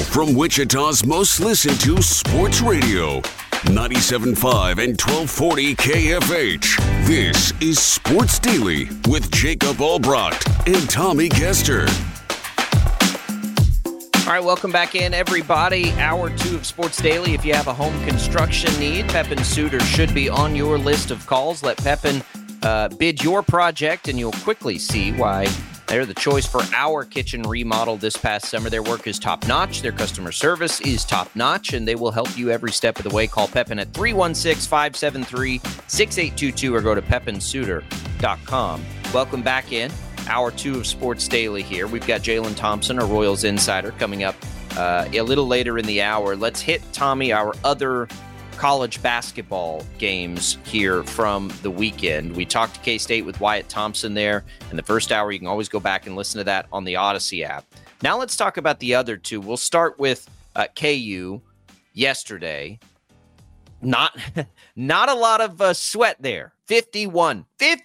From Wichita's most listened to sports radio, 97.5 and 1240 KFH. This is Sports Daily with Jacob Albrocht and Tommy Kester. All right, welcome back in, everybody. Hour 2 of Sports Daily. If you have a home construction need, Pepin Suter should be on your list of calls. Let Pepin bid your project, and you'll quickly see why they're the choice for our kitchen remodel this past summer. Their work is top-notch. Their customer service is top-notch, and they will help you every step of the way. Call Pepin at 316-573-6822 or go to pepinsuter.com. Welcome back in. Hour 2 of Sports Daily here. We've got Jalen Thompson, our Royals insider, coming up a little later in the hour. Let's hit, Tommy, our other college basketball games here from the weekend. We talked to K-State with Wyatt Thompson there in the first hour. You can always go back and listen to that on the Odyssey app. Now let's talk about the other two. We'll start with KU yesterday. Not a lot of sweat there. 51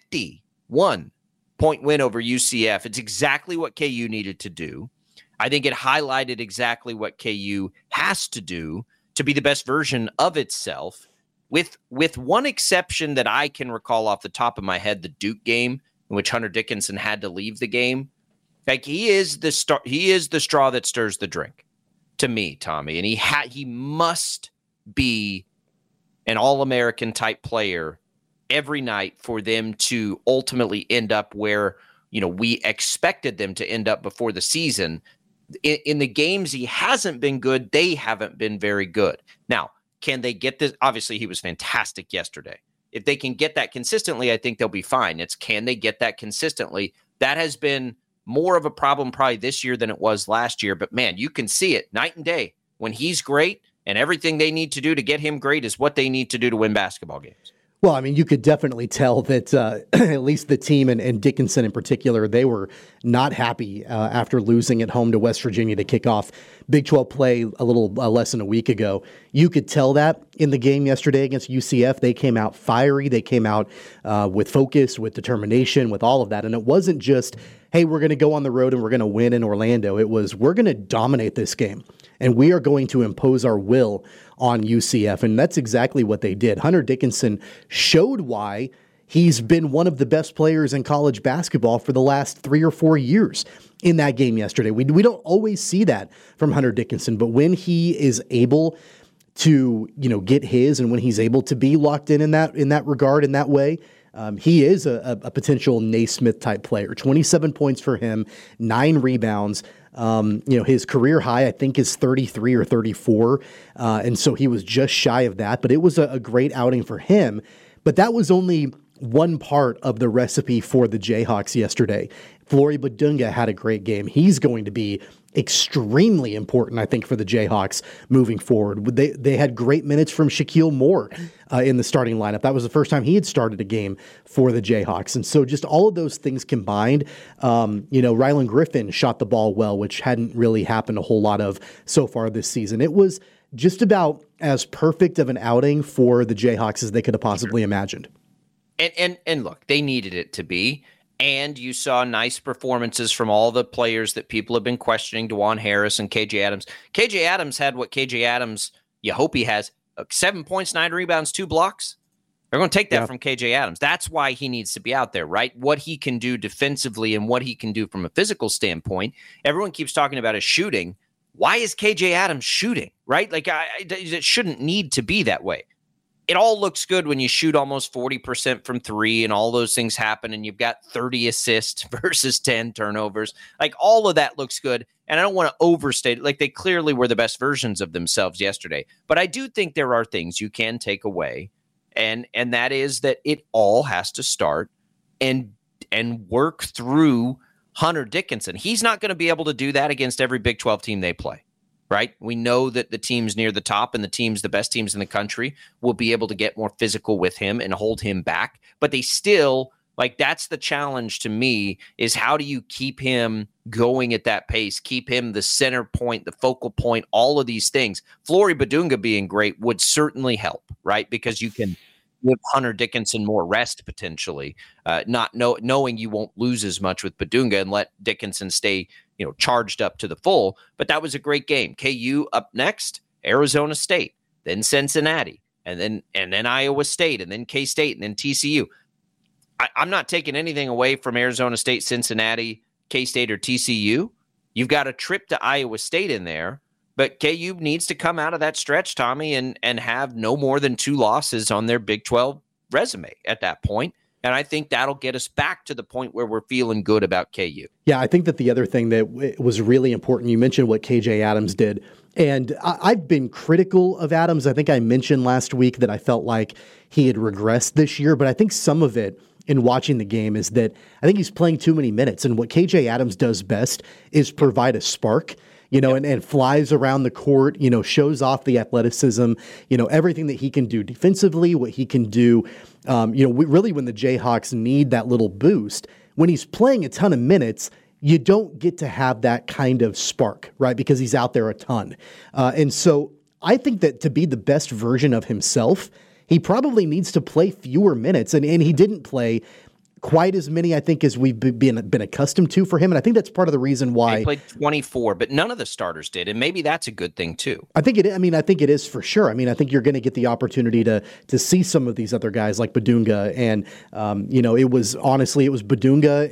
point win over UCF. It's exactly what KU needed to do. I think it highlighted exactly what KU has to do to be the best version of itself, with one exception that I can recall off the top of my head, the Duke game in which Hunter Dickinson had to leave the game. Like, he is the straw that stirs the drink to me, Tommy, and he must be an All-American type player every night for them to ultimately end up where, we expected them to end up before the season. In the games he hasn't been good, they haven't been very good. Now, can they get this? Obviously, he was fantastic yesterday. If they can get that consistently, I think they'll be fine. It's, can they get that consistently? That has been more of a problem probably this year than it was last year. But, man, you can see it night and day. When he's great, and everything they need to do to get him great is what they need to do to win basketball games. Well, I mean, you could definitely tell that at least the team and Dickinson in particular, they were not happy after losing at home to West Virginia to kick off Big 12 play a little less than a week ago. You could tell that in the game yesterday against UCF. They came out fiery. They came out with focus, with determination, with all of that. And it wasn't just, hey, we're going to go on the road and we're going to win in Orlando. It was, we're going to dominate this game, and we are going to impose our will on UCF. And that's exactly what they did. Hunter Dickinson showed why he's been one of the best players in college basketball for the last 3 or 4 years in that game yesterday. We don't always see that from Hunter Dickinson, but when he is able to, get his, and when he's able to be locked in that regard, in that way, he is a potential Naismith type player. 27 points for him, 9 rebounds. His career high, I think, is 33 or 34. And so he was just shy of that, but it was a great outing for him. But that was only one part of the recipe for the Jayhawks yesterday. Flory Badunga had a great game. He's going to be extremely important, I think, for the Jayhawks moving forward. They had great minutes from Shaquille Moore in the starting lineup. That was the first time he had started a game for the Jayhawks. And so just all of those things combined, Rylan Griffin shot the ball well, which hadn't really happened a whole lot of so far this season. It was just about as perfect of an outing for the Jayhawks as they could have possibly imagined. And look, they needed it to be. And you saw nice performances from all the players that people have been questioning, DeJuan Harris and KJ Adams. KJ Adams had what KJ Adams, you hope he has, 7 points, 9 rebounds, 2 blocks. They're going to take that from KJ Adams. That's why he needs to be out there, right? What he can do defensively and what he can do from a physical standpoint. Everyone keeps talking about his shooting. Why is KJ Adams shooting, right? Like, it shouldn't need to be that way. It all looks good when you shoot almost 40% from 3 and all those things happen and you've got 30 assists versus 10 turnovers. Like, all of that looks good. And I don't want to overstate it. Like, they clearly were the best versions of themselves yesterday. But I do think there are things you can take away. And that is that it all has to start and work through Hunter Dickinson. He's not going to be able to do that against every Big 12 team they play. Right? We know that the teams near the top and the best teams in the country will be able to get more physical with him and hold him back. But they still, that's the challenge to me, is how do you keep him going at that pace, keep him the center point, the focal point, all of these things. Flory Badunga being great would certainly help, right? Because you can give Hunter Dickinson more rest potentially, knowing you won't lose as much with Badunga and let Dickinson stay charged up to the full. But that was a great game. KU up next, Arizona State, then Cincinnati, and then Iowa State, and then K-State, and then TCU. I'm not taking anything away from Arizona State, Cincinnati, K-State, or TCU. You've got a trip to Iowa State in there, but KU needs to come out of that stretch, Tommy, and have no more than 2 losses on their Big 12 resume at that point. And I think that'll get us back to the point where we're feeling good about KU. Yeah, I think that the other thing that was really important, you mentioned what KJ Adams did. And I've been critical of Adams. I think I mentioned last week that I felt like he had regressed this year, but I think some of it in watching the game is that I think he's playing too many minutes. And what KJ Adams does best is provide a spark, and flies around the court, shows off the athleticism, everything that he can do defensively, what he can do, really when the Jayhawks need that little boost. When he's playing a ton of minutes, you don't get to have that kind of spark, right? Because he's out there a ton. And so I think that to be the best version of himself, he probably needs to play fewer minutes. And he didn't play quite as many, I think, as we've been accustomed to for him. And I think that's part of the reason why he played 24, but none of the starters did. And maybe that's a good thing too. I think it is for sure. I think you're going to get the opportunity to see some of these other guys like Badunga. And, it was Badunga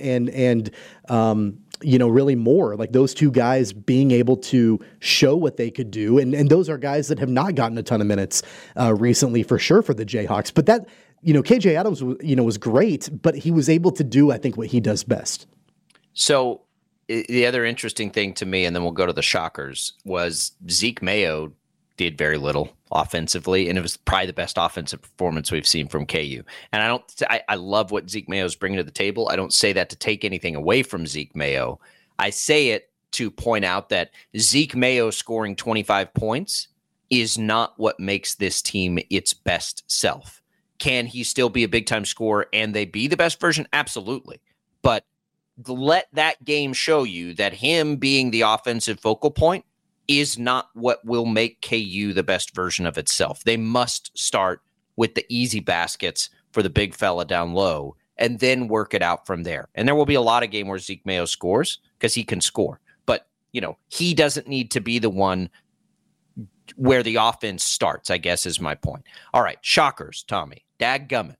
and really more like those two guys being able to show what they could do. And those are guys that have not gotten a ton of minutes recently for sure for the Jayhawks. But that, KJ Adams, was great, but he was able to do, I think, what he does best. So the other interesting thing to me, and then we'll go to the shockers, was Zeke Mayo did very little offensively, and it was probably the best offensive performance we've seen from KU. And I love what Zeke Mayo is bringing to the table. I don't say that to take anything away from Zeke Mayo. I say it to point out that Zeke Mayo scoring 25 points is not what makes this team its best self. Can he still be a big-time scorer and they be the best version? Absolutely. But let that game show you that him being the offensive focal point is not what will make KU the best version of itself. They must start with the easy baskets for the big fella down low and then work it out from there. And there will be a lot of game where Zeke Mayo scores because he can score. But, he doesn't need to be the one where the offense starts, I guess is my point. All right, shockers, Tommy. Dadgummit.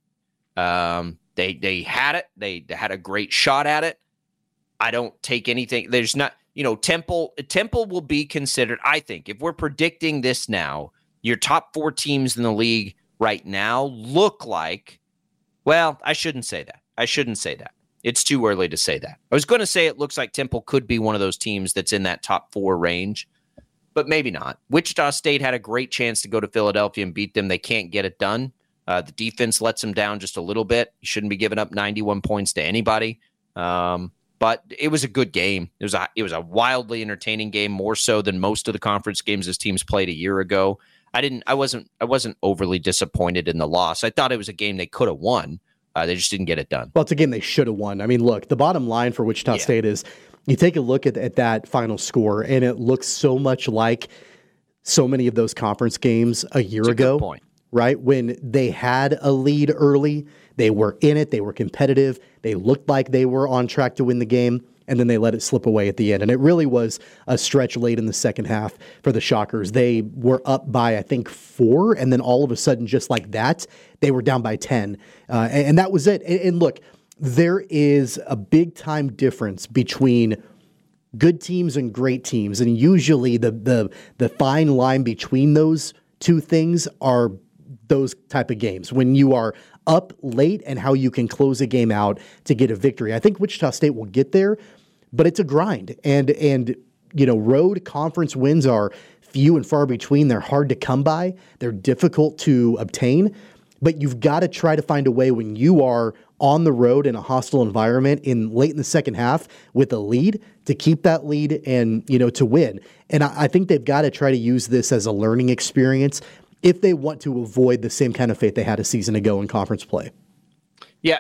They had it. They had a great shot at it. I don't take anything. There's not, Temple will be considered, I think, if we're predicting this now, your top 4 teams in the league right now look like, well, I shouldn't say that. It's too early to say that. I was going to say it looks like Temple could be one of those teams that's in that top 4 range, but maybe not. Wichita State had a great chance to go to Philadelphia and beat them. They can't get it done. The defense lets them down just a little bit. You shouldn't be giving up 91 points to anybody. But it was a good game. It was a wildly entertaining game, more so than most of the conference games this team's played a year ago. I wasn't overly disappointed in the loss. I thought it was a game they could have won. They just didn't get it done. Well, it's a game they should have won. Look, the bottom line for Wichita State is you take a look at that final score, and it looks so much like so many of those conference games a year ago. Good point. Right? When they had a lead early, they were in it, they were competitive, they looked like they were on track to win the game, and then they let it slip away at the end. And it really was a stretch late in the second half for the Shockers. They were up by, I think, 4, and then all of a sudden, just like that, they were down by 10. And that was it. And look, there is a big-time difference between good teams and great teams, and usually the fine line between those two things are those type of games when you are up late and how you can close a game out to get a victory. I think Wichita State will get there, but it's a grind. And road conference wins are few and far between. They're hard to come by. They're difficult to obtain, but you've got to try to find a way when you are on the road in a hostile environment late in the second half with a lead to keep that lead and, to win. And I think they've got to try to use this as a learning experience if they want to avoid the same kind of fate they had a season ago in conference play. Yeah,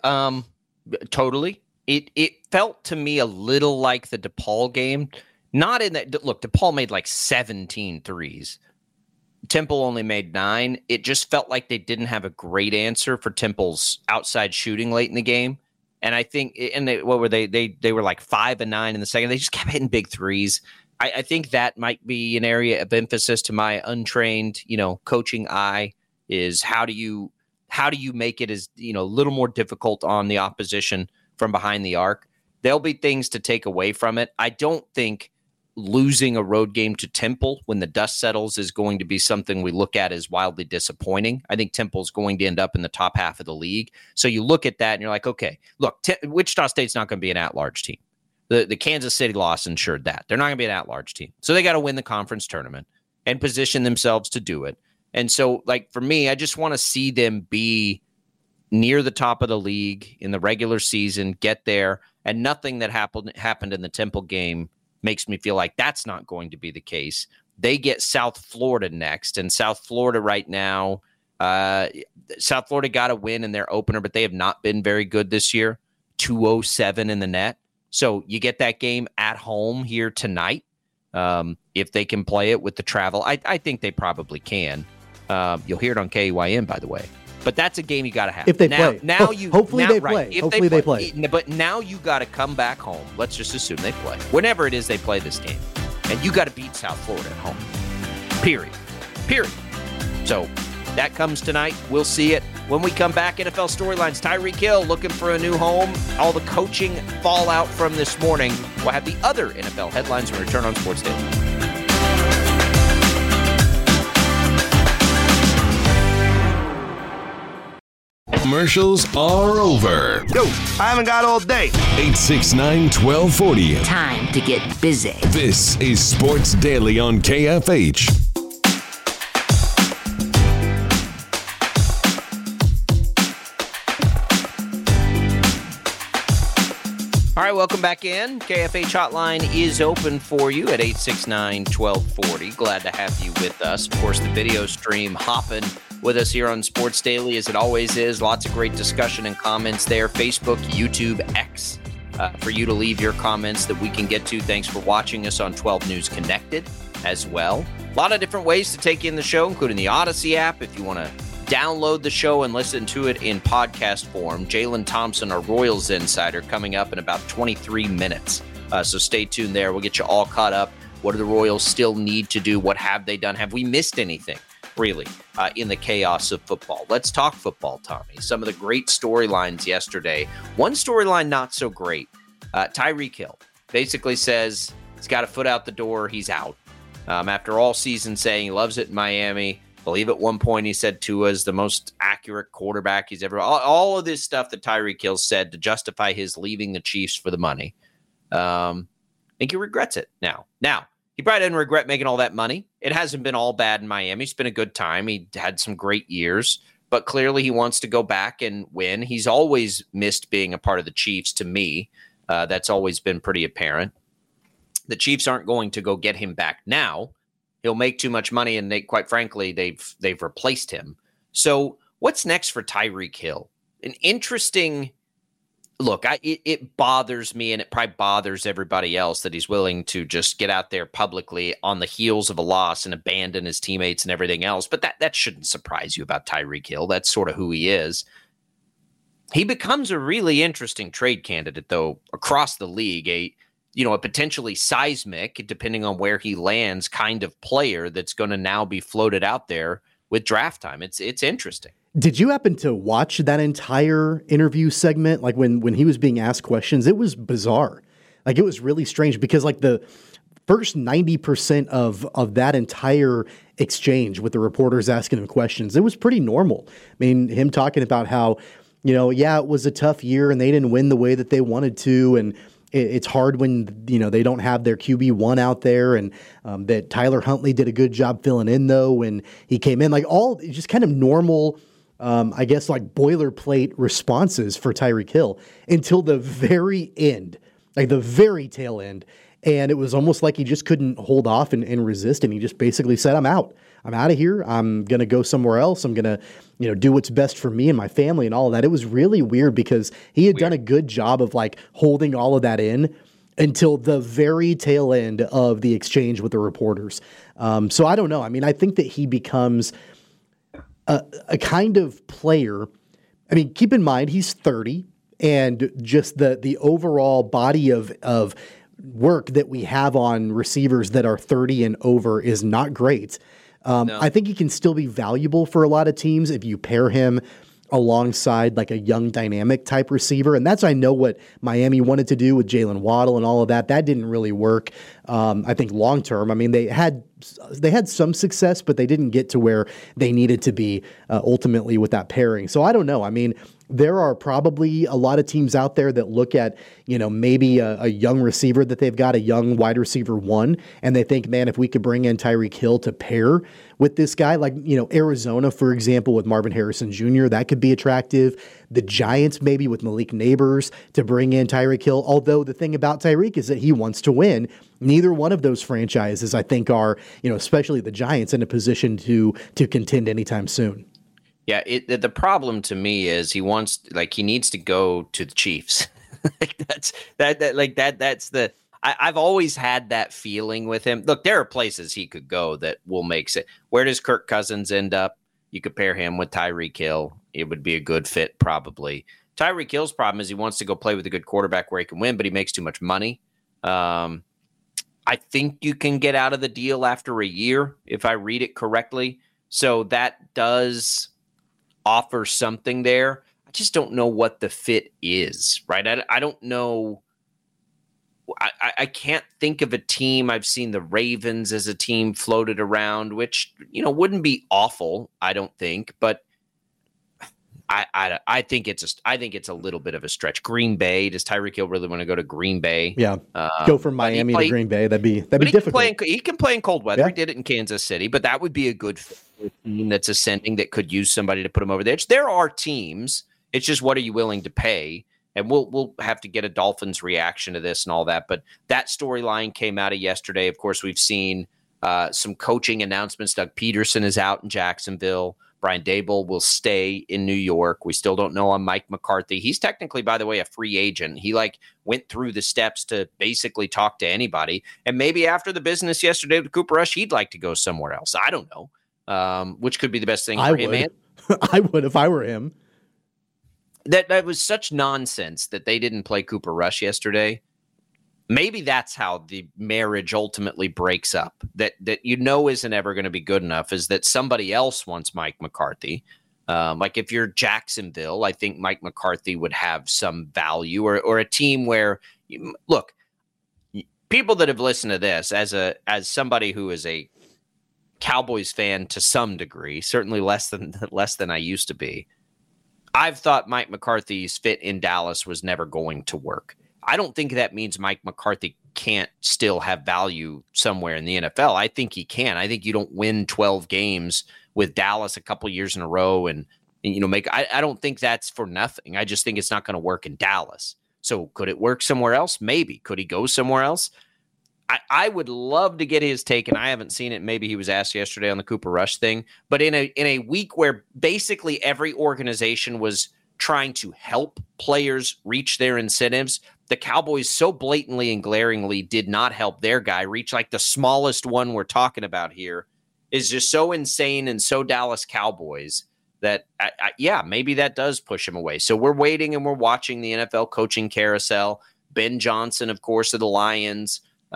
totally. It felt to me a little like the DePaul game. Not in that, look, DePaul made like 17 threes. Temple only made 9. It just felt like they didn't have a great answer for Temple's outside shooting late in the game. And I think, and what were they? They were like 5-9 in the second. They just kept hitting big threes. I think that might be an area of emphasis to my untrained, coaching eye, is how do you make it as, a little more difficult on the opposition from behind the arc. There'll be things to take away from it. I don't think losing a road game to Temple when the dust settles is going to be something we look at as wildly disappointing. I think Temple's going to end up in the top half of the league. So you look at that and you're like, okay, look, Wichita State's not going to be an at-large team. The Kansas City loss ensured that. They're not going to be an at-large team. So they got to win the conference tournament and position themselves to do it. And so, for me, I just want to see them be near the top of the league in the regular season, get there, and nothing that happened in the Temple game makes me feel like that's not going to be the case. They get South Florida next, and South Florida right now, South Florida got a win in their opener, but they have not been very good this year, 207 in the net. So you get that game at home here tonight. If they can play it with the travel, I think they probably can. You'll hear it on KEYN, by the way. But that's a game you got to have. If they play. Hopefully they play. Hopefully they play. But now you got to come back home. Let's just assume they play. Whenever it is they play this game. And you got to beat South Florida at home. Period. So that comes tonight. We'll see it. When we come back, NFL storylines, Tyreek Hill looking for a new home. All the coaching fallout from this morning. We'll have the other NFL headlines when we return on Sports Daily. Commercials are over. Yo, I haven't got all day. 869-1240. Time to get busy. This is Sports Daily on KFH. All right, welcome back in. KFH hotline is open for you at 869-1240. Glad to have you with us. Of course, the video stream hopping with us here on Sports Daily, as it always is. Lots of great discussion and comments there. Facebook, YouTube, X, for you to leave your comments that we can get to. Thanks for watching us on 12 News Connected as well. A lot of different ways to take in the show, including the Odyssey app if you want to download the show and listen to it in podcast form. Jalen Thompson, our Royals insider, coming up in about 23 minutes. So stay tuned there. We'll get you all caught up. What do the Royals still need to do? What have they done? Have we missed anything, really, in the chaos of football? Let's talk football, Tommy. Some of the great storylines yesterday. One storyline not so great. Tyreek Hill basically says he's got a foot out the door. He's out. After all season saying he loves it in Miami. I believe at one point he said Tua is the most accurate quarterback he's ever. All of this stuff that Tyreek Hill said to justify his leaving the Chiefs for the money. I think he regrets it now. Now, he probably didn't regret making all that money. It hasn't been all bad in Miami. It's been a good time. He had some great years, but clearly he wants to go back and win. He's always missed being a part of the Chiefs to me. That's always been pretty apparent. The Chiefs aren't going to go get him back now. He'll make too much money, and quite frankly, they've replaced him. So what's next for Tyreek Hill? An interesting look. It bothers me, and it probably bothers everybody else that he's willing to just get out there publicly on the heels of a loss and abandon his teammates and everything else. But that shouldn't surprise you about Tyreek Hill. That's sort of who he is. He becomes a really interesting trade candidate, though, across the league. A potentially seismic, depending on where he lands, kind of player that's going to now be floated out there with draft time. It's interesting. Did you happen to watch that entire interview segment? Like when he was being asked questions, it was bizarre. Like it was really strange because like the first 90% of that entire exchange with the reporters asking him questions, it was pretty normal. I mean, him talking about how, it was a tough year and they didn't win the way that they wanted to. And it's hard when, they don't have their QB1 out there, and that Tyler Huntley did a good job filling in, though, when he came in. Like all just kind of normal, like boilerplate responses for Tyreek Hill until the very end, like the very tail end. And it was almost like he just couldn't hold off and resist. And he just basically said, I'm out. I'm out of here. I'm going to go somewhere else. I'm going to, do what's best for me and my family and all of that. It was really weird because he had done a good job of holding all of that in until the very tail end of the exchange with the reporters. So I don't know. I mean, I think that he becomes a kind of player. I mean, keep in mind, he's 30. and just the overall body of work that we have on receivers that are 30 and over is not great. No. I think he can still be valuable for a lot of teams if you pair him alongside like a young dynamic type receiver. And that's, I know, what Miami wanted to do with Jalen Waddle and all of that. That didn't really work. I think long term, I mean, they had some success, but they didn't get to where they needed to be ultimately with that pairing. So I don't know. I mean, there are probably a lot of teams out there that look at, maybe a young receiver that they've got, a young wide receiver one, and they think, man, if we could bring in Tyreek Hill to pair with this guy, like, Arizona, for example, with Marvin Harrison Jr., that could be attractive. The Giants, maybe with Malik Neighbors to bring in Tyreek Hill. Although the thing about Tyreek is that he wants to win. Neither one of those franchises, I think, are, especially the Giants, in a position to contend anytime soon. Yeah, the problem to me is he needs to go to the Chiefs. I've always had that feeling with him. Look, there are places he could go that will make sense. Where does Kirk Cousins end up? You could pair him with Tyreek Hill. It would be a good fit, probably. Tyreek Hill's problem is he wants to go play with a good quarterback where he can win, but he makes too much money. I think you can get out of the deal after a year, if I read it correctly. So that does offer something there. I just don't know what the fit is, right? I don't know. I can't think of a team. I've seen the Ravens as a team floated around, which, wouldn't be awful, I don't think, but I think it's a little bit of a stretch. Green Bay, does Tyreek Hill really want to go to Green Bay? Yeah, go from Miami to Green Bay. That'd be difficult. He can play in cold weather. Yeah. He did it in Kansas City, but that would be a good team that's ascending that could use somebody to put him over the edge. There are teams. It's just, what are you willing to pay? And we'll have to get a Dolphins reaction to this and all that. But that storyline came out of yesterday. Of course, we've seen some coaching announcements. Doug Peterson is out in Jacksonville. Brian Daboll will stay in New York. We still don't know on Mike McCarthy. He's technically, by the way, a free agent. He went through the steps to basically talk to anybody. And maybe after the business yesterday with Cooper Rush, he'd like to go somewhere else. I don't know, which could be the best thing for him. I would if I were him. That was such nonsense that they didn't play Cooper Rush yesterday. Maybe that's how the marriage ultimately breaks up. That isn't ever going to be good enough, is that somebody else wants Mike McCarthy. Like if you're Jacksonville, I think Mike McCarthy would have some value, or a team where, look, people that have listened to this as somebody who is a Cowboys fan to some degree, certainly less than I used to be. I've thought Mike McCarthy's fit in Dallas was never going to work. I don't think that means Mike McCarthy can't still have value somewhere in the NFL. I think he can. I think you don't win 12 games with Dallas a couple years in a row and I don't think that's for nothing. I just think it's not going to work in Dallas. So could it work somewhere else? Maybe. Could he go somewhere else? I would love to get his take, and I haven't seen it. Maybe he was asked yesterday on the Cooper Rush thing. But in a week where basically every organization was trying to help players reach their incentives, the Cowboys so blatantly and glaringly did not help their guy reach, like the smallest one we're talking about here is just so insane and so Dallas Cowboys that, maybe that does push him away. So we're waiting and we're watching the NFL coaching carousel. Ben Johnson, of course, of the Lions,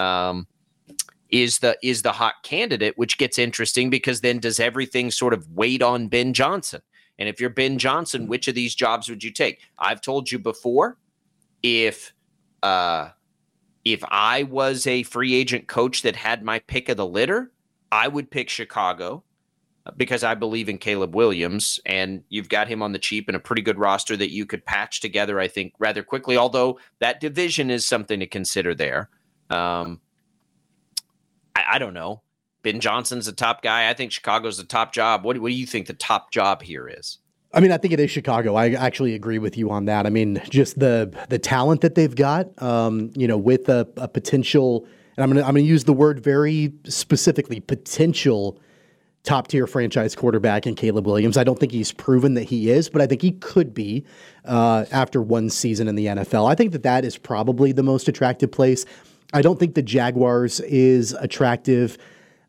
is the hot candidate, which gets interesting because then does everything sort of wait on Ben Johnson? And if you're Ben Johnson, which of these jobs would you take? I've told you before, if I was a free agent coach that had my pick of the litter, I would pick Chicago because I believe in Caleb Williams, and you've got him on the cheap and a pretty good roster that you could patch together, I think, rather quickly, although that division is something to consider there. I don't know. Ben Johnson's the top guy. I think Chicago's the top job. What do you think the top job here is? I mean, I think it is Chicago. I actually agree with you on that. I mean, just the talent that they've got, with a potential, and I'm going to use the word very specifically, potential top-tier franchise quarterback in Caleb Williams. I don't think he's proven that he is, but I think he could be after one season in the NFL. I think that is probably the most attractive place. I don't think the Jaguars is attractive.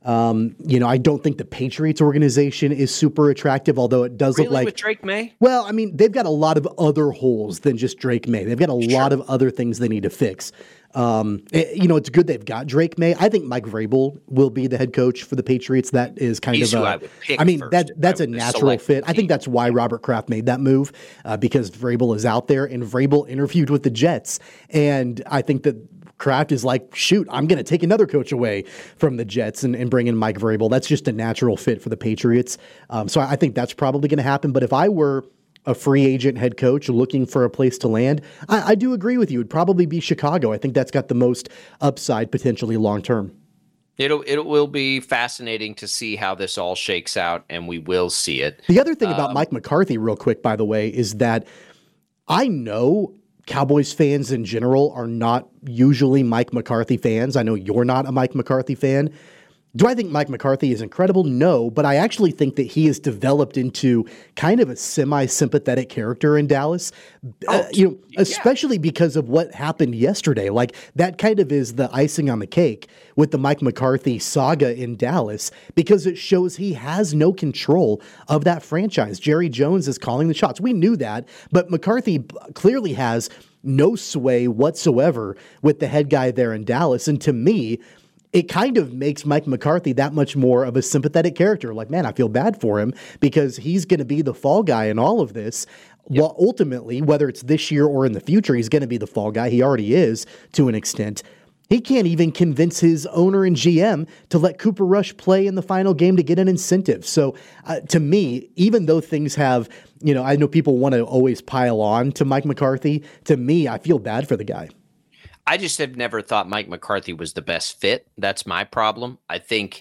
I don't think the Patriots organization is super attractive, although it does look like with Drake May. Well, I mean, they've got a lot of other holes than just Drake May. They've got a lot of other things they need to fix. It's good they've got Drake May. I think Mike Vrabel will be the head coach for the Patriots. That is kind of that's a natural fit. I think that's why Robert Kraft made that move, because Vrabel is out there, and Vrabel interviewed with the Jets. And I think that Kraft is like, shoot, I'm going to take another coach away from the Jets and bring in Mike Vrabel. That's just a natural fit for the Patriots. So I think that's probably going to happen. But if I were a free agent head coach looking for a place to land, I do agree with you. It'd probably be Chicago. I think that's got the most upside potentially long term. It will be fascinating to see how this all shakes out, and we will see it. The other thing about Mike McCarthy, real quick, by the way, is that I know Cowboys fans in general are not usually Mike McCarthy fans. I know you're not a Mike McCarthy fan. Do I think Mike McCarthy is incredible? No, but I actually think that he has developed into kind of a semi-sympathetic character in Dallas, especially because of what happened yesterday. Like, that kind of is the icing on the cake with the Mike McCarthy saga in Dallas, because it shows he has no control of that franchise. Jerry Jones is calling the shots. We knew that, but McCarthy clearly has no sway whatsoever with the head guy there in Dallas. And to me, it kind of makes Mike McCarthy that much more of a sympathetic character. Like, man, I feel bad for him because he's going to be the fall guy in all of this. Yep. Well, ultimately, whether it's this year or in the future, he's going to be the fall guy. He already is to an extent. He can't even convince his owner and GM to let Cooper Rush play in the final game to get an incentive. So to me, even though things have, I know people want to always pile on to Mike McCarthy. To me, I feel bad for the guy. I just have never thought Mike McCarthy was the best fit. That's my problem. I think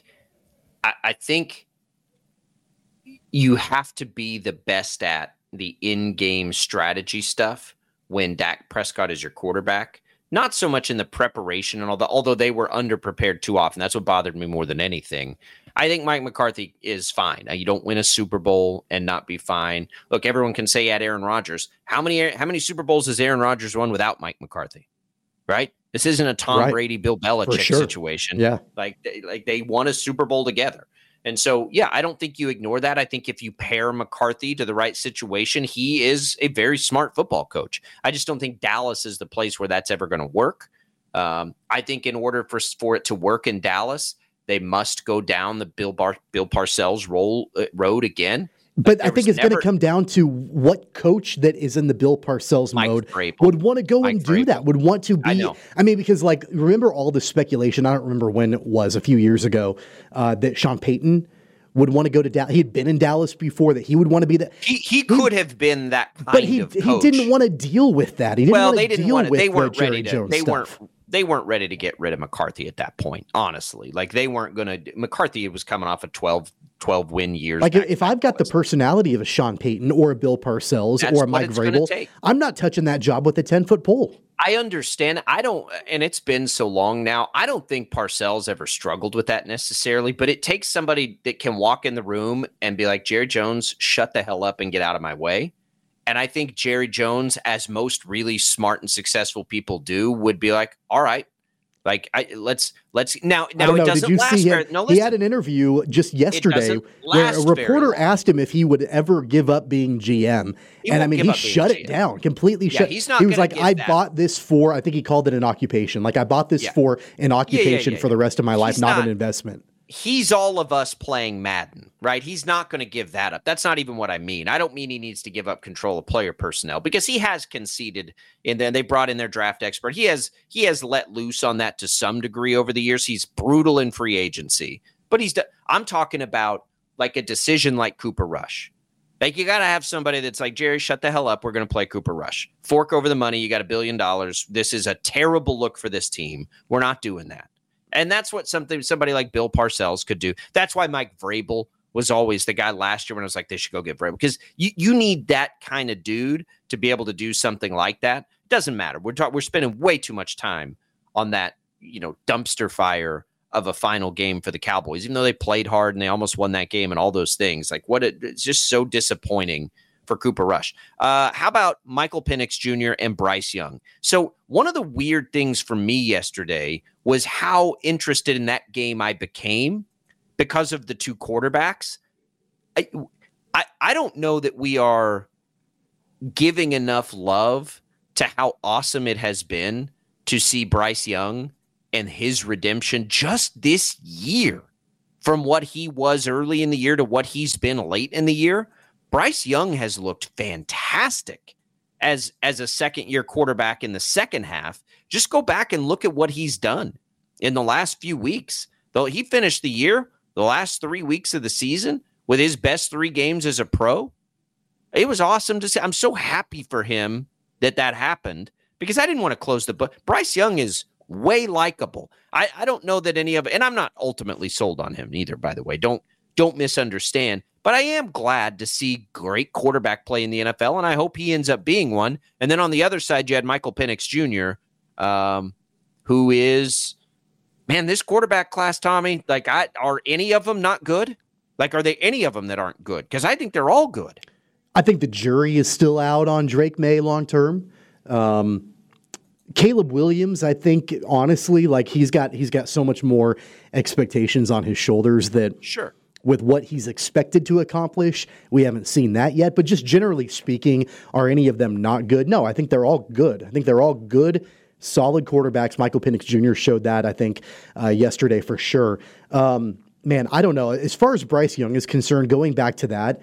you have to be the best at the in-game strategy stuff when Dak Prescott is your quarterback. Not so much in the preparation and all that, although they were underprepared too often. That's what bothered me more than anything. I think Mike McCarthy is fine. Now, you don't win a Super Bowl and not be fine. Look, everyone can say at Aaron Rodgers. How many Super Bowls has Aaron Rodgers won without Mike McCarthy? Right? This isn't a Tom Brady, Bill Belichick situation. Yeah. Like they won a Super Bowl together. And so, yeah, I don't think you ignore that. I think if you pair McCarthy to the right situation, he is a very smart football coach. I just don't think Dallas is the place where that's ever going to work. I think in order for it to work in Dallas, they must go down the Bill Parcells road again. But I think it's going to come down to what coach that is in the Bill Parcells mode would want to go and do that, would want to be. I mean, because remember all the speculation, I don't remember when it was, a few years ago, that Sean Payton would want to go to Dallas. He had been in Dallas before, that he would want to be that. He could have been that kind of coach. He didn't want to deal with that. He didn't want to deal with the Jerry Jones stuff. They weren't ready to get rid of McCarthy at that point, honestly. Like, they weren't going to – McCarthy was coming off of 12 win years. Like, if I've got the personality of a Sean Payton or a Bill Parcells or a Mike Vrabel, I'm not touching that job with a 10-foot pole. I understand. I don't – and it's been so long now. I don't think Parcells ever struggled with that necessarily, but it takes somebody that can walk in the room and be like, Jerry Jones, shut the hell up and get out of my way. And I think Jerry Jones, as most really smart and successful people do, would be like, all right, like let's now it doesn't last very. No, listen. He had an interview just yesterday where a reporter asked him if he would ever give up being GM. He shut it down, completely shut. He was like, I bought this for, I think he called it an occupation. Like, I bought this for an occupation for the rest of my life, not an investment. He's all of us playing Madden, right? He's not going to give that up. That's not even what I mean. I don't mean he needs to give up control of player personnel, because he has conceded, and then they brought in their draft expert. He has let loose on that to some degree over the years. He's brutal in free agency, but I'm talking about like a decision like Cooper Rush. Like, you got to have somebody that's like, Jerry, shut the hell up. We're going to play Cooper Rush. Fork over the money. You got $1 billion. This is a terrible look for this team. We're not doing that. And that's what somebody like Bill Parcells could do. That's why Mike Vrabel was always the guy last year when I was like, they should go get Vrabel, because you need that kind of dude to be able to do something like that. It doesn't matter. We're spending way too much time on that, dumpster fire of a final game for the Cowboys, even though they played hard and they almost won that game and all those things. Like, it's just so disappointing for Cooper Rush. How about Michael Penix Jr. and Bryce Young? So one of the weird things for me yesterday was how interested in that game I became because of the two quarterbacks. I don't know that we are giving enough love to how awesome it has been to see Bryce Young and his redemption just this year from what he was early in the year to what he's been late in the year. Bryce Young has looked fantastic as a second-year quarterback in the second half. Just go back and look at what he's done in the last few weeks. Though he finished the year, the last 3 weeks of the season, with his best 3 games as a pro. It was awesome to see. I'm so happy for him that happened because I didn't want to close the book. Bryce Young is way likable. I don't know that any of it, and I'm not ultimately sold on him either, by the way. Don't misunderstand. But I am glad to see great quarterback play in the NFL, and I hope he ends up being one. And then on the other side, you had Michael Penix Jr., who is, man, this quarterback class, Tommy, like, are any of them not good? Like, are there any of them that aren't good? Because I think they're all good. I think the jury is still out on Drake May long term. Caleb Williams, I think, honestly, like he's got so much more expectations on his shoulders that sure. With what he's expected to accomplish, we haven't seen that yet. But just generally speaking, are any of them not good? No, I think they're all good. I think they're all good, solid quarterbacks. Michael Penix Jr. showed that, I think, yesterday for sure. Man, I don't know. As far as Bryce Young is concerned, going back to that,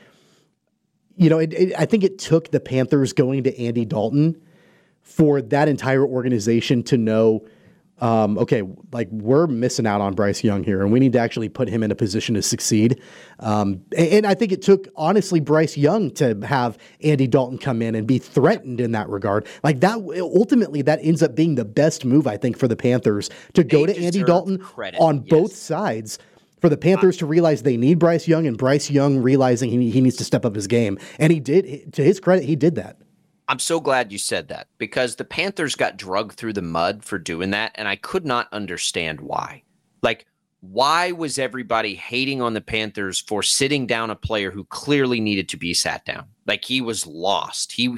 you know, I think it took the Panthers going to Andy Dalton for that entire organization to know, okay, like we're missing out on Bryce Young here, and we need to actually put him in a position to succeed. And I think it took, honestly, Bryce Young to have Andy Dalton come in and be threatened in that regard. Like that, ultimately, that ends up being the best move, I think, for the Panthers to go to Andy Dalton on both sides. For the Panthers to realize they need Bryce Young, and Bryce Young realizing he needs to step up his game. And he did. To his credit, he did that. I'm so glad you said that because the Panthers got drugged through the mud for doing that, and I could not understand why. Like, why was everybody hating on the Panthers for sitting down a player who clearly needed to be sat down? Like, he was lost. He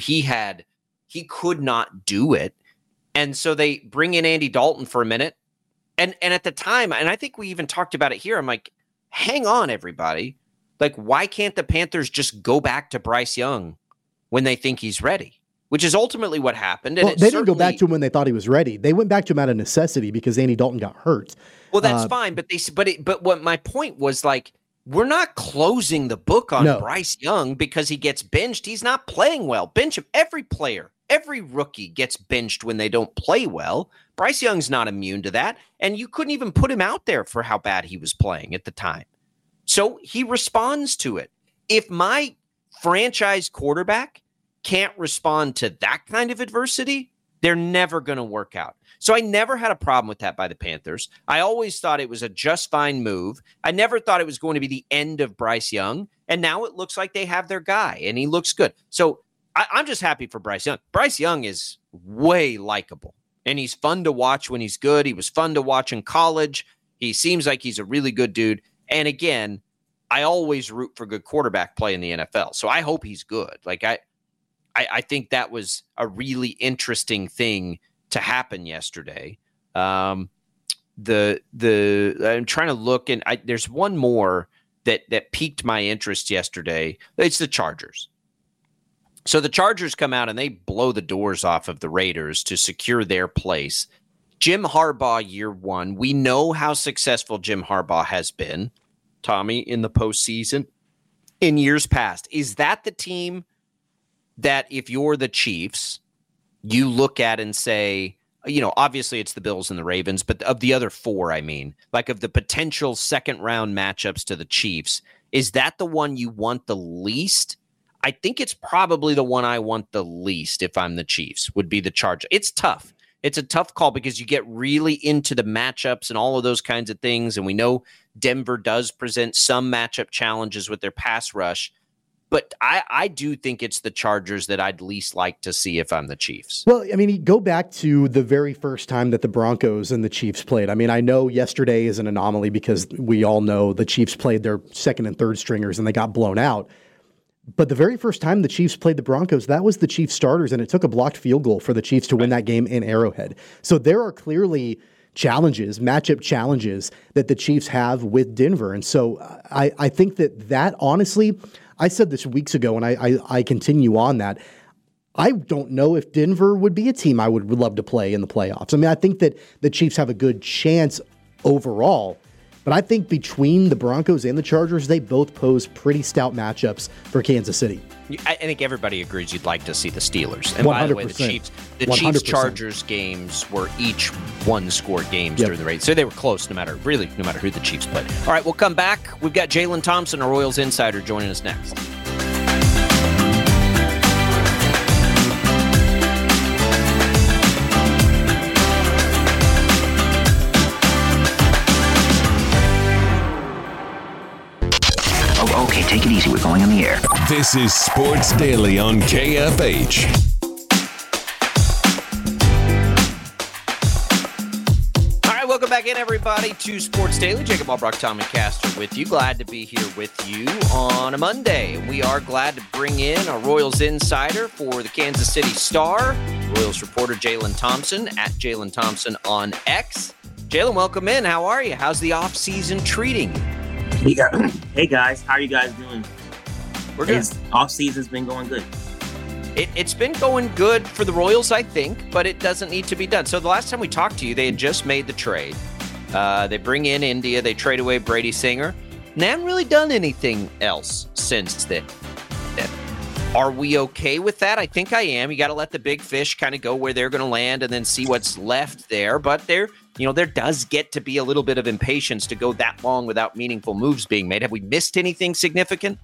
could not do it. And so they bring in Andy Dalton for a minute. And at the time, and I think we even talked about it here, I'm like, hang on, everybody. Like, why can't the Panthers just go back to Bryce Young when they think he's ready? Which is ultimately what happened. And well, they didn't go back to him when they thought he was ready. They went back to him out of necessity because Andy Dalton got hurt. Well, that's fine. But what my point was, like, we're not closing the book on Bryce Young because he gets benched. He's not playing well. Bench him. Every player, every rookie gets benched when they don't play well. Bryce Young's not immune to that. And you couldn't even put him out there for how bad he was playing at the time. So he responds to it. If my franchise quarterback can't respond to that kind of adversity, they're never going to work out. So I never had a problem with that by the Panthers. I always thought it was a just fine move. I never thought it was going to be the end of Bryce Young. And now it looks like they have their guy, and he looks good. So I'm just happy for Bryce Young. Bryce Young is way likable, and he's fun to watch when he's good. He was fun to watch in college. He seems like he's a really good dude. And again, I always root for good quarterback play in the NFL. So I hope he's good. Like I think that was a really interesting thing to happen yesterday. I'm trying to look, and there's one more that piqued my interest yesterday. It's the Chargers. So the Chargers come out and they blow the doors off of the Raiders to secure their place. Jim Harbaugh, year one. We know how successful Jim Harbaugh has been, Tommy, in the postseason in years past. Is that the team that if you're the Chiefs, you look at and say, you know, obviously it's the Bills and the Ravens, but of the other four, I mean, like of the potential second round matchups to the Chiefs, is that the one you want the least? I think it's probably the one I want the least if I'm the Chiefs, would be the Chargers. It's tough. It's a tough call because you get really into the matchups and all of those kinds of things. And we know Denver does present some matchup challenges with their pass rush. But I do think it's the Chargers that I'd least like to see if I'm the Chiefs. Well, I mean, go back to the very first time that the Broncos and the Chiefs played. I mean, I know yesterday is an anomaly because we all know the Chiefs played their second and third stringers and they got blown out. But the very first time the Chiefs played the Broncos, that was the Chiefs starters, and it took a blocked field goal for the Chiefs to win that game in Arrowhead. So there are clearly matchup challenges that the Chiefs have with Denver. And so I think that honestly, I said this weeks ago, and I continue on that. I don't know if Denver would be a team I would love to play in the playoffs. I mean, I think that the Chiefs have a good chance overall, but I think between the Broncos and the Chargers, they both pose pretty stout matchups for Kansas City. I think everybody agrees you'd like to see the Steelers. And 100%. by the way, the Chiefs-Chargers games were each one-score games during the race. So they were close no matter who the Chiefs played. All right, we'll come back. We've got Jalen Thompson, a Royals insider, joining us next. Okay, take it easy. We're going on the air. This is Sports Daily on KFH. All right, welcome back in, everybody, to Sports Daily. Jacob Albrock, Tommy Castor with you. Glad to be here with you on a Monday. We are glad to bring in a Royals insider for the Kansas City Star, Royals reporter Jalen Thompson, at Jalen Thompson on X. Jalen, welcome in. How are you? How's the offseason treating you? Hey guys, how are you guys doing? We're good. Off season's been going good. It's been going good for the Royals, I think, but it doesn't need to be done. So the last time we talked to you, they had just made the trade. They bring in India. They trade away Brady Singer. And they haven't really done anything else since then. Are we okay with that? I think I am. You got to let the big fish kind of go where they're going to land and then see what's left there. But there does get to be a little bit of impatience to go that long without meaningful moves being made. Have we missed anything significant?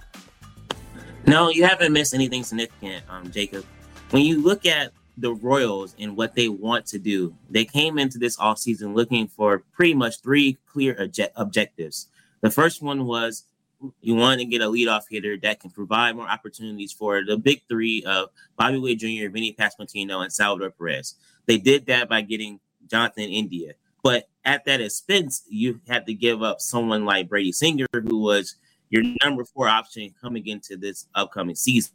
No, you haven't missed anything significant, Jacob. When you look at the Royals and what they want to do, they came into this offseason looking for pretty much three clear objectives. The first one was you want to get a leadoff hitter that can provide more opportunities for the big three of Bobby Witt Jr., Vinny Pasquantino, and Salvador Perez. They did that by getting Jonathan India. But at that expense, you had to give up someone like Brady Singer, who was your number 4 option coming into this upcoming season.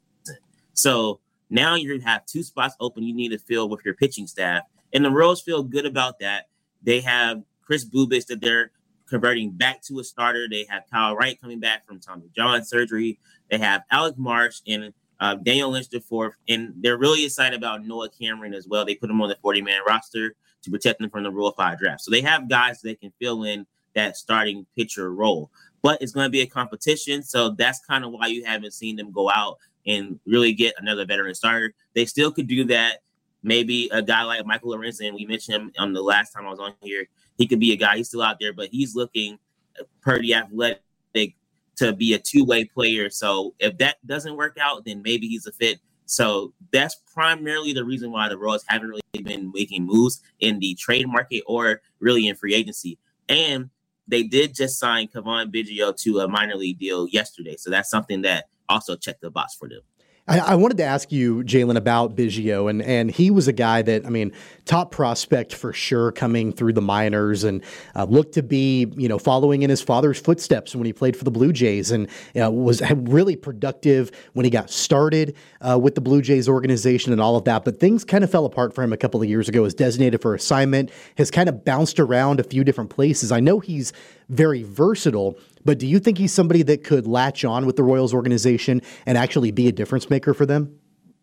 So now you have 2 spots open you need to fill with your pitching staff. And the Royals feel good about that. They have Chris Bubis that they're converting back to a starter. They have Kyle Wright coming back from Tommy John surgery. They have Alec Marsh and Daniel Lynch IV. And they're really excited about Noah Cameron as well. They put him on the 40-man roster to protect them from the Rule 5 draft. So they have guys that can fill in that starting pitcher role. But it's going to be a competition, so that's kind of why you haven't seen them go out and really get another veteran starter. They still could do that. Maybe a guy like Michael Lorenzen, we mentioned him on the last time I was on here. He could be a guy. He's still out there, but he's looking pretty athletic to be a two-way player. So if that doesn't work out, then maybe he's a fit. So that's primarily the reason why the Royals haven't really been making moves in the trade market or really in free agency. And they did just sign Cavan Biggio to a minor league deal yesterday. So that's something that also checked the box for them. I wanted to ask you, Jalen, about Biggio, and he was a guy that, I mean, top prospect for sure coming through the minors and looked to be, following in his father's footsteps when he played for the Blue Jays and was really productive when he got started with the Blue Jays organization and all of that. But things kind of fell apart for him a couple of years ago. Was designated for assignment, has kind of bounced around a few different places. I know he's very versatile, but do you think he's somebody that could latch on with the Royals organization and actually be a difference maker for them?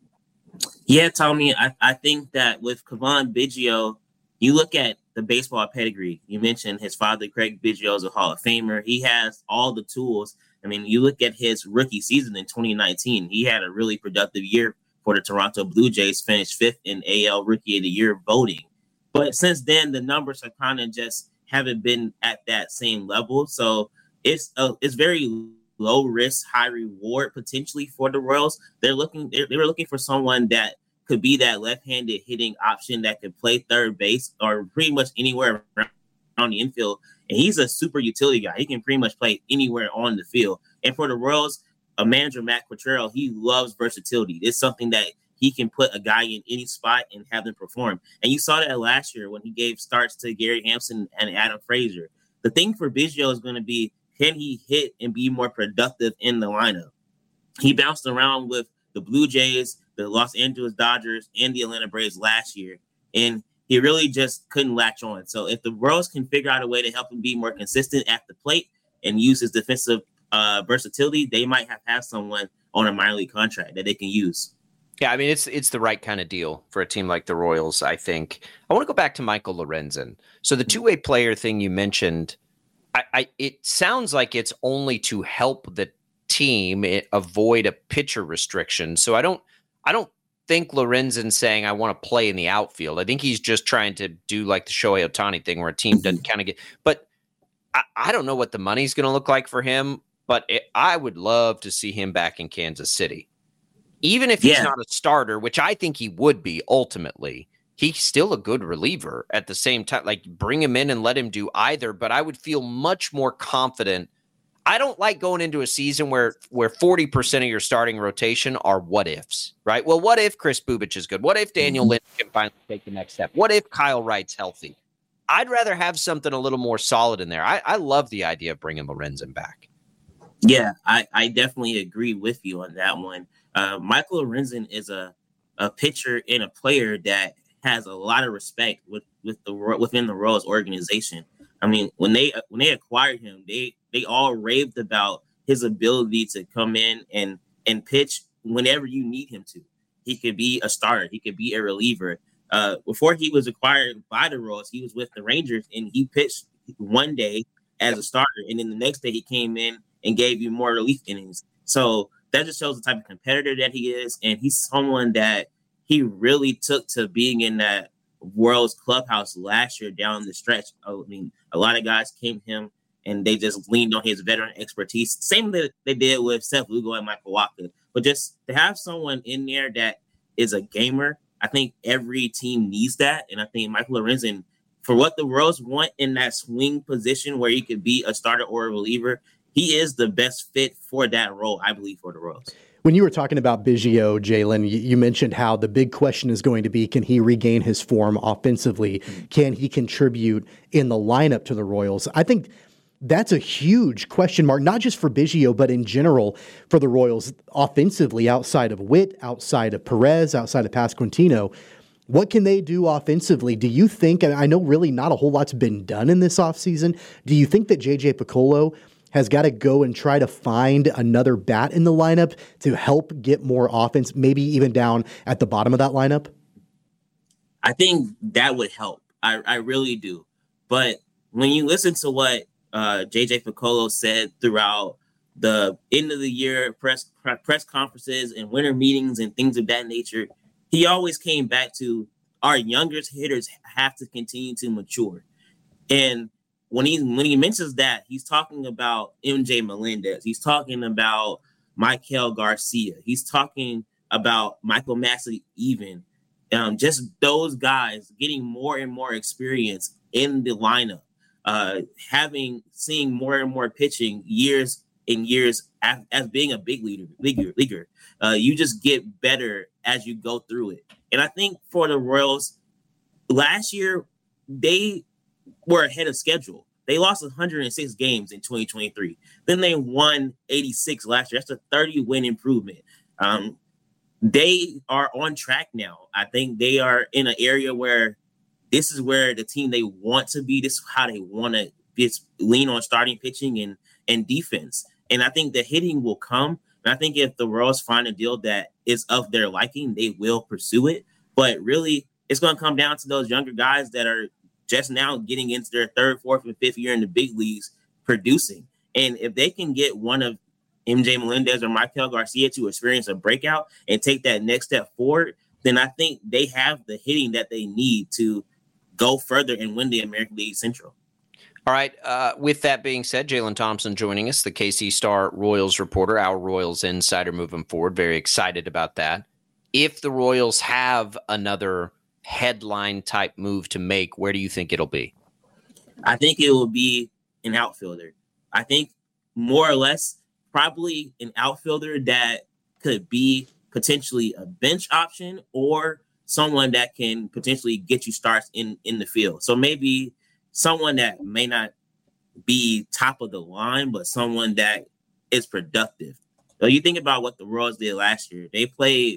Yeah, Tommy, I think that with Cavan Biggio, you look at the baseball pedigree. You mentioned his father, Craig Biggio, is a Hall of Famer. He has all the tools. I mean, you look at his rookie season in 2019, he had a really productive year for the Toronto Blue Jays, finished 5th in AL Rookie of the Year voting. But since then, the numbers have kind of just haven't been at that same level. So it's very low risk, high reward potentially for the Royals. They were looking for someone that could be that left-handed hitting option that could play third base or pretty much anywhere around the infield. And he's a super utility guy. He can pretty much play anywhere on the field. And for the Royals, a manager, Matt Quatrell, he loves versatility. It's something that he can put a guy in any spot and have them perform. And you saw that last year when he gave starts to Gary Hampson and Adam Frazier. The thing for Biggio is going to be, can he hit and be more productive in the lineup? He bounced around with the Blue Jays, the Los Angeles Dodgers, and the Atlanta Braves last year. And he really just couldn't latch on. So if the Royals can figure out a way to help him be more consistent at the plate and use his defensive versatility, they might have someone on a minor league contract that they can use. Yeah, I mean, it's the right kind of deal for a team like the Royals, I think. I want to go back to Michael Lorenzen. So the two-way player thing you mentioned, it sounds like it's only to help the team avoid a pitcher restriction. So I don't think Lorenzen's saying I want to play in the outfield. I think he's just trying to do like the Shohei Ohtani thing where a team doesn't kind of get – but I don't know what the money's going to look like for him, but I would love to see him back in Kansas City. Even if he's not a starter, which I think he would be ultimately, he's still a good reliever at the same time. Like, bring him in and let him do either, but I would feel much more confident. I don't like going into a season where 40% of your starting rotation are what ifs, right? Well, what if Chris Bubic is good? What if Daniel Lynch can finally take the next step? What if Kyle Wright's healthy? I'd rather have something a little more solid in there. I love the idea of bringing Lorenzen back. Yeah, I definitely agree with you on that one. Michael Lorenzen is a pitcher and a player that has a lot of respect within the Royals organization. I mean, when they acquired him, they all raved about his ability to come in and pitch whenever you need him to. He could be a starter. He could be a reliever. Before he was acquired by the Royals, he was with the Rangers, and he pitched one day as a starter, and then the next day he came in and gave you more relief innings. So that just shows the type of competitor that he is, and he's someone that he really took to being in that World's clubhouse last year down the stretch. I mean, a lot of guys came to him, and they just leaned on his veteran expertise. Same that they did with Seth Lugo and Michael Wacha. But just to have someone in there that is a gamer, I think every team needs that. And I think Michael Lorenzen, for what the Royals want in that swing position where he could be a starter or a reliever, he is the best fit for that role, I believe, for the Royals. When you were talking about Biggio, Jalen, you mentioned how the big question is going to be, can he regain his form offensively? Can he contribute in the lineup to the Royals? I think that's a huge question mark, not just for Biggio, but in general for the Royals offensively, outside of Witt, outside of Perez, outside of Pasquantino. What can they do offensively? Do you think, and I know really not a whole lot's been done in this offseason, do you think that J.J. Picollo has got to go and try to find another bat in the lineup to help get more offense, maybe even down at the bottom of that lineup? I think that would help. I really do. But when you listen to what J.J. Picollo said throughout the end of the year press conferences and winter meetings and things of that nature, he always came back to our youngest hitters have to continue to mature. And when he mentions that, he's talking about MJ Melendez. He's talking about Maikel Garcia. He's talking about Michael Massey even. Just those guys getting more and more experience in the lineup, seeing more and more pitching years and years as being a big leaguer. You just get better as you go through it. And I think for the Royals, last year, they were ahead of schedule. They lost 106 games in 2023. Then they won 86 last year. That's a 30-win improvement. They are on track now. I think they are in an area where this is where the team they want to be. This is how they want to lean on starting pitching and defense. And I think the hitting will come. And I think if the Royals find a deal that is of their liking, they will pursue it. But really, it's going to come down to those younger guys that are just now getting into their third, fourth, and fifth year in the big leagues producing. And if they can get one of MJ Melendez or Maikel Garcia to experience a breakout and take that next step forward, then I think they have the hitting that they need to go further and win the American League Central. All right. With that being said, Jalen Thompson joining us, the KC Star Royals reporter, our Royals insider moving forward. Very excited about that. If the Royals have another headline type move to make, where do you think it'll be? I think it will be an outfielder. I think more or less probably an outfielder that could be potentially a bench option or someone that can potentially get you starts in the field. So maybe someone that may not be top of the line, but someone that is productive. So you think about what the Royals did last year. They played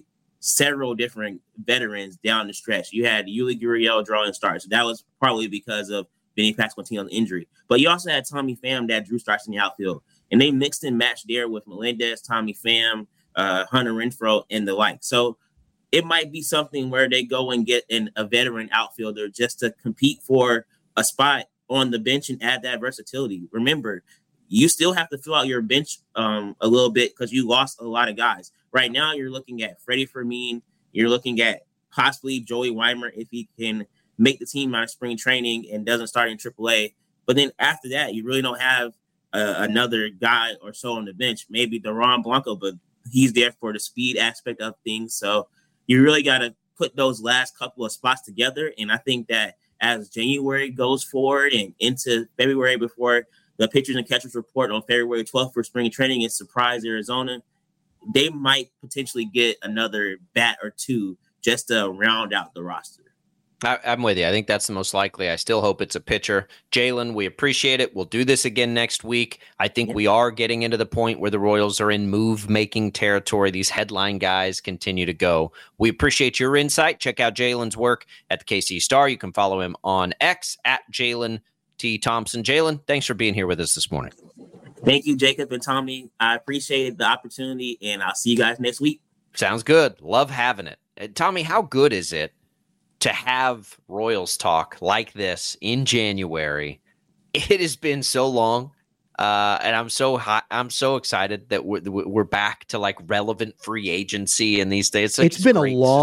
several different veterans down the stretch. You had Yuli Gurriel drawing starts. That was probably because of Benny Pasquantino's injury. But you also had Tommy Pham that drew starts in the outfield. And they mixed and matched there with Melendez, Tommy Pham, Hunter Renfroe, and the like. So it might be something where they go and get a veteran outfielder just to compete for a spot on the bench and add that versatility. Remember, you still have to fill out your bench a little bit because you lost a lot of guys. Right now, you're looking at Freddie Fermin. You're looking at possibly Joey Weimer if he can make the team out of spring training and doesn't start in AAA. But then after that, you really don't have another guy or so on the bench. Maybe Deron Blanco, but he's there for the speed aspect of things. So you really got to put those last couple of spots together. And I think that as January goes forward and into February before the pitchers and catchers report on February 12th for spring training in Surprise, Arizona, they might potentially get another bat or two just to round out the roster. I'm with you. I think that's the most likely. I still hope it's a pitcher. Jalen, we appreciate it. We'll do this again next week. I think we are getting into the point where the Royals are in move-making territory. These headline guys continue to go. We appreciate your insight. Check out Jalen's work at the KC Star. You can follow him on X at Jalen T. Thompson. Jalen, thanks for being here with us this morning. Thank you, Jacob and Tommy. I appreciate the opportunity, and I'll see you guys next week. Sounds good. Love having it. Tommy, how good is it to have Royals talk like this in January? It has been so long, and I'm so excited that we're back to like relevant free agency in these days. It's been a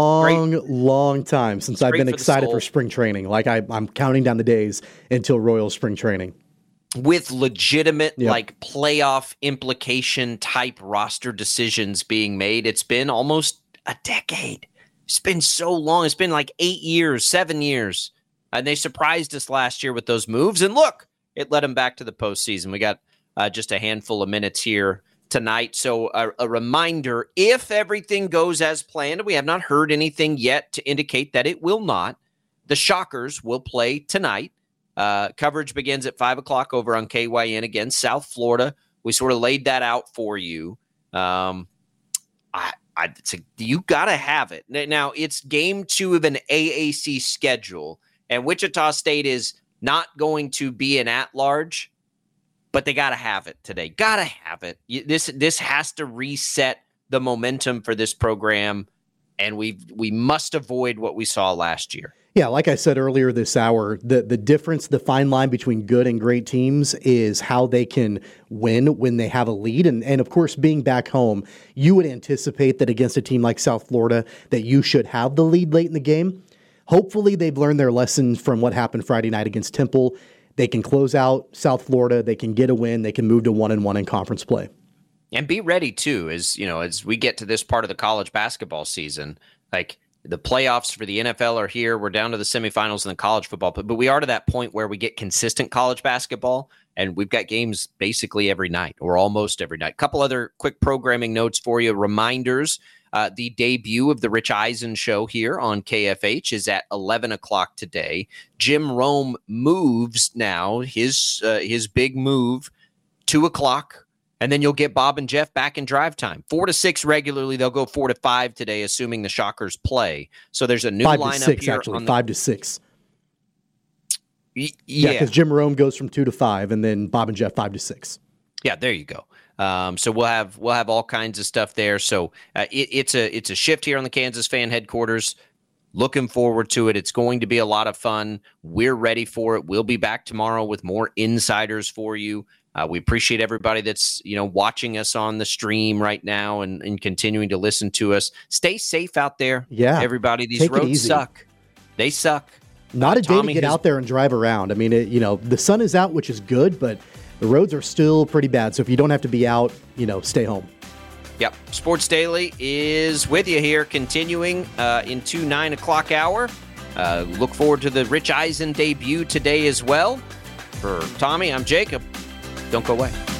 long time since I've been excited for spring training. Like I'm counting down the days until Royals spring training. With legitimate like playoff implication type roster decisions being made. It's been almost a decade. It's been so long. It's been like 8 years, 7 years. And they surprised us last year with those moves. And look, it led them back to the postseason. We got just a handful of minutes here tonight. So a reminder, if everything goes as planned, we have not heard anything yet to indicate that it will not. The Shockers will play tonight. Coverage begins at 5 o'clock over on KYN against South Florida. We sort of laid that out for you. You got to have it. Now, it's game 2 of an AAC schedule, and Wichita State is not going to be an at-large, but they got to have it today. Got to have it. This has to reset the momentum for this program, and we must avoid what we saw last year. Yeah, like I said earlier this hour, the difference, the fine line between good and great teams is how they can win when they have a lead. And of course, being back home, you would anticipate that against a team like South Florida that you should have the lead late in the game. Hopefully, they've learned their lesson from what happened Friday night against Temple. They can close out South Florida. They can get a win. They can move to 1-1 in conference play. And be ready, too, as we get to this part of the college basketball season, like – the playoffs for the NFL are here. We're down to the semifinals in the college football, but we are to that point where we get consistent college basketball, and we've got games basically every night or almost every night. A couple other quick programming notes for you. Reminders, the debut of the Rich Eisen show here on KFH is at 11 o'clock today. Jim Rome moves now, his big move, 2 o'clock. And then you'll get Bob and Jeff back in drive time. 4 to 6 regularly. They'll go 4 to 5 today, assuming the Shockers play. So there's a new 5 lineup to 6, here. Actually, 5 to 6. Yeah, because Jim Rome goes from 2 to 5, and then Bob and Jeff 5 to 6. Yeah, there you go. So we'll have all kinds of stuff there. So it's a shift here on the Kansas Fan Headquarters. Looking forward to it. It's going to be a lot of fun. We're ready for it. We'll be back tomorrow with more insiders for you. We appreciate everybody that's watching us on the stream right now and continuing to listen to us. Stay safe out there, everybody. These roads suck. They suck. Not a day to get out there and drive around. I mean, the sun is out, which is good, but the roads are still pretty bad. So if you don't have to be out, stay home. Yep. Sports Daily is with you here, continuing into 9 o'clock hour. Look forward to the Rich Eisen debut today as well. For Tommy, I'm Jacob. Don't go away.